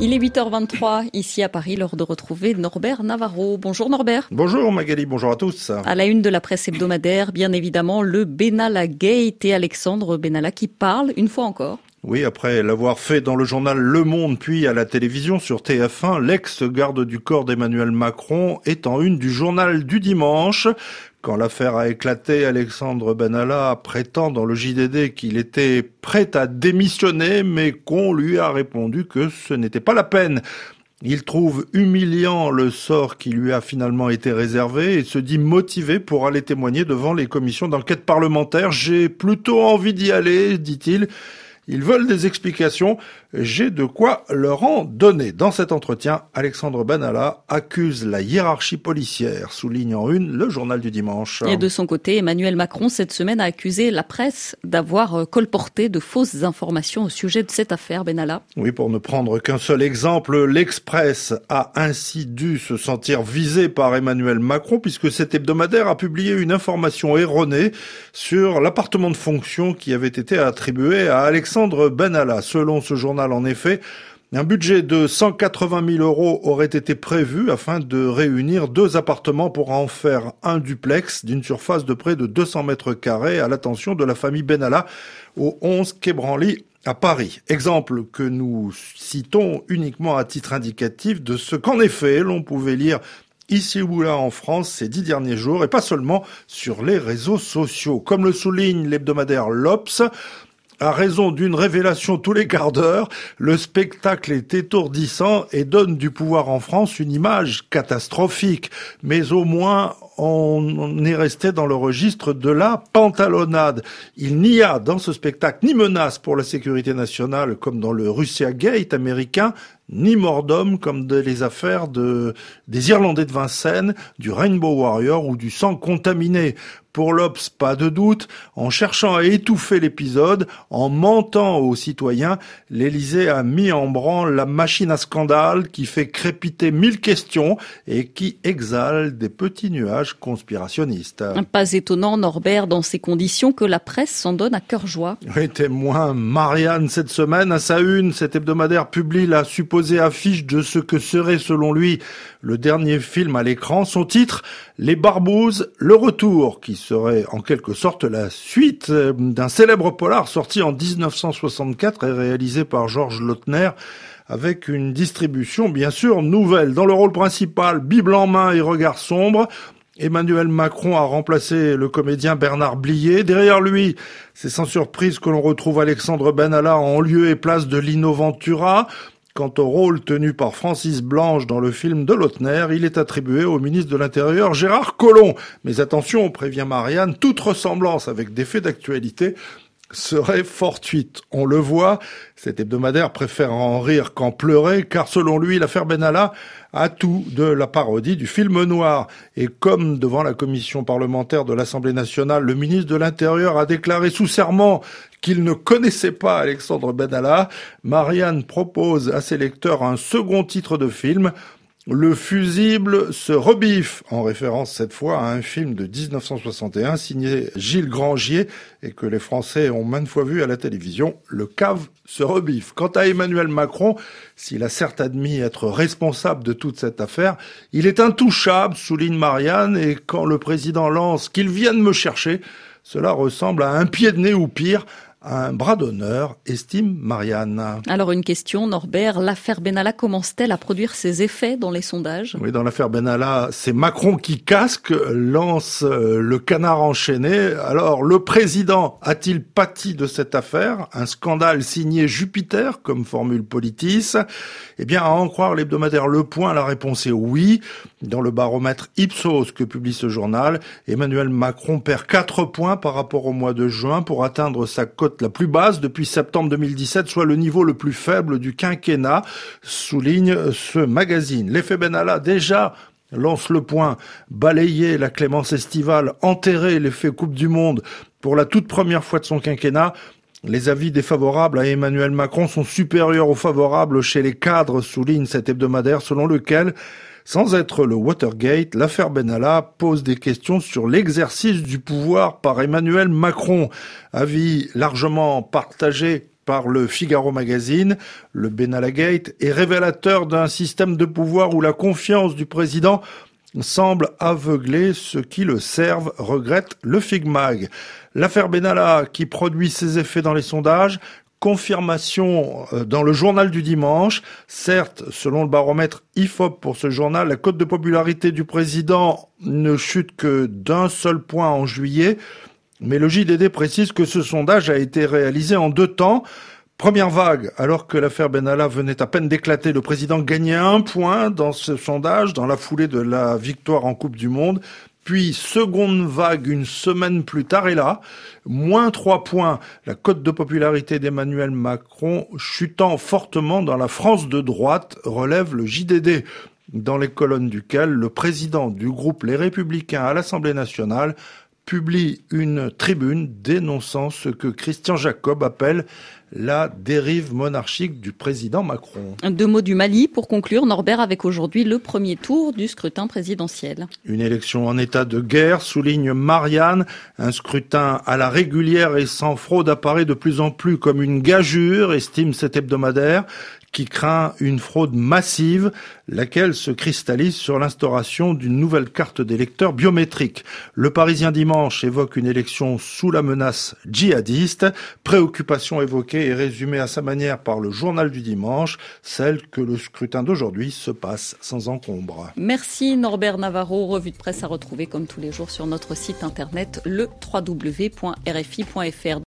Il est 8h23 ici à Paris, l'heure de retrouver Norbert Navarro. Bonjour Norbert. Bonjour Magali, bonjour à tous. À la une de la presse hebdomadaire, bien évidemment, le Benalla Gate et Alexandre Benalla qui parle une fois encore. Oui, après l'avoir fait dans le journal Le Monde puis à la télévision sur TF1, l'ex-garde du corps d'Emmanuel Macron est en une du journal du dimanche. Quand l'affaire a éclaté, Alexandre Benalla prétend dans le JDD qu'il était prêt à démissionner, mais qu'on lui a répondu que ce n'était pas la peine. Il trouve humiliant le sort qui lui a finalement été réservé et se dit motivé pour aller témoigner devant les commissions d'enquête parlementaire. « J'ai plutôt envie d'y aller », dit-il. Ils veulent des explications, j'ai de quoi leur en donner. Dans cet entretien, Alexandre Benalla accuse la hiérarchie policière, souligne en une le journal du dimanche. Et de son côté, Emmanuel Macron, cette semaine, a accusé la presse d'avoir colporté de fausses informations au sujet de cette affaire Benalla. Oui, pour ne prendre qu'un seul exemple, l'Express a ainsi dû se sentir visé par Emmanuel Macron puisque cet hebdomadaire a publié une information erronée sur l'appartement de fonction qui avait été attribué à Alexandre Benalla. Selon ce journal, en effet, un budget de 180 000 € aurait été prévu afin de réunir 2 appartements pour en faire un duplex d'une surface de près de 200 mètres carrés à l'attention de la famille Benalla au 11 quai Branly à Paris. Exemple que nous citons uniquement à titre indicatif de ce qu'en effet l'on pouvait lire ici ou là en France ces 10 derniers jours et pas seulement sur les réseaux sociaux. Comme le souligne l'hebdomadaire l'Obs, à raison d'une révélation tous les quarts d'heure, le spectacle est étourdissant et donne du pouvoir en France une image catastrophique. Mais au moins, on est resté dans le registre de la pantalonnade. Il n'y a dans ce spectacle ni menace pour la sécurité nationale comme dans le Russia Gate américain, ni mort d'homme comme les affaires des Irlandais de Vincennes, du Rainbow Warrior ou du sang contaminé. Pour l'Obs, pas de doute, en cherchant à étouffer l'épisode, en mentant aux citoyens, l'Élysée a mis en branle la machine à scandale qui fait crépiter 1000 questions et qui exhale des petits nuages conspirationnistes. Pas étonnant, Norbert, dans ces conditions, que la presse s'en donne à cœur joie. Oui, témoin Marianne cette semaine, à sa une, cet hebdomadaire publie la supposée affiche de ce que serait, selon lui, le dernier film à l'écran. Son titre, Les Barbouzes, le retour, qui serait en quelque sorte la suite d'un célèbre polar sorti en 1964 et réalisé par Georges Lautner, avec une distribution bien sûr nouvelle. Dans le rôle principal, Bible en main et regard sombre, Emmanuel Macron a remplacé le comédien Bernard Blier. Derrière lui, c'est sans surprise que l'on retrouve Alexandre Benalla en lieu et place de Lino Ventura. Quant au rôle tenu par Francis Blanche dans le film de Lautner, il est attribué au ministre de l'Intérieur Gérard Collomb. Mais attention, prévient Marianne, toute ressemblance avec des faits d'actualité serait fortuite. On le voit, cet hebdomadaire préfère en rire qu'en pleurer, car selon lui, l'affaire Benalla a tout de la parodie du film noir. Et comme devant la commission parlementaire de l'Assemblée nationale, le ministre de l'Intérieur a déclaré sous serment qu'il ne connaissait pas Alexandre Benalla, Marianne propose à ses lecteurs un second titre de film, Le fusible se rebiffe, en référence cette fois à un film de 1961 signé Gilles Grangier et que les Français ont maintes fois vu à la télévision, Le cave se rebiffe. Quant à Emmanuel Macron, s'il a certes admis être responsable de toute cette affaire, il est intouchable, souligne Marianne, et quand le président lance qu'il vienne me chercher, cela ressemble à un pied de nez ou pire, un bras d'honneur, estime Marianne. Alors une question, Norbert, l'affaire Benalla commence-t-elle à produire ses effets dans les sondages ? Oui, dans l'affaire Benalla, c'est Macron qui casque, lance le canard enchaîné. Alors, le président a-t-il pâti de cette affaire ? Un scandale signé Jupiter, comme formule Politis ? Eh bien, à en croire l'hebdomadaire Le Point, la réponse est oui. Dans le baromètre Ipsos que publie ce journal, Emmanuel Macron perd 4 points par rapport au mois de juin pour atteindre sa cote la plus basse depuis septembre 2017, soit le niveau le plus faible du quinquennat, souligne ce magazine. L'effet Benalla, déjà, lance Le Point, balayer la clémence estivale, enterrer l'effet Coupe du Monde pour la toute première fois de son quinquennat. Les avis défavorables à Emmanuel Macron sont supérieurs aux favorables chez les cadres, souligne cet hebdomadaire selon lequel, sans être le Watergate, l'affaire Benalla pose des questions sur l'exercice du pouvoir par Emmanuel Macron. Avis largement partagé par le Figaro Magazine. Le Benalla Gate est révélateur d'un système de pouvoir où la confiance du président semble aveugler ceux qui le servent, regrette le Figmag. L'affaire Benalla qui produit ses effets dans les sondages, confirmation dans le journal du dimanche. Certes, selon le baromètre IFOP pour ce journal, la cote de popularité du président ne chute que d'un seul point en juillet. Mais le JDD précise que ce sondage a été réalisé en 2 temps. Première vague, alors que l'affaire Benalla venait à peine d'éclater, le président gagnait 1 point dans ce sondage, dans la foulée de la victoire en Coupe du Monde. Puis, seconde vague, une semaine plus tard, et là, moins 3 points. La cote de popularité d'Emmanuel Macron chutant fortement dans la France de droite, relève le JDD, dans les colonnes duquel le président du groupe Les Républicains à l'Assemblée nationale publie une tribune dénonçant ce que Christian Jacob appelle la dérive monarchique du président Macron. 2 mots du Mali pour conclure, Norbert, avec aujourd'hui le premier tour du scrutin présidentiel. Une élection en état de guerre, souligne Marianne. Un scrutin à la régulière et sans fraude apparaît de plus en plus comme une gageure, estime cet hebdomadaire, qui craint une fraude massive, laquelle se cristallise sur l'instauration d'une nouvelle carte d'électeur biométrique. Le Parisien dimanche évoque une élection sous la menace djihadiste, préoccupation évoquée et résumée à sa manière par le journal du dimanche, celle que le scrutin d'aujourd'hui se passe sans encombre. Merci Norbert Navarro, revue de presse à retrouver comme tous les jours sur notre site internet le www.rfi.fr.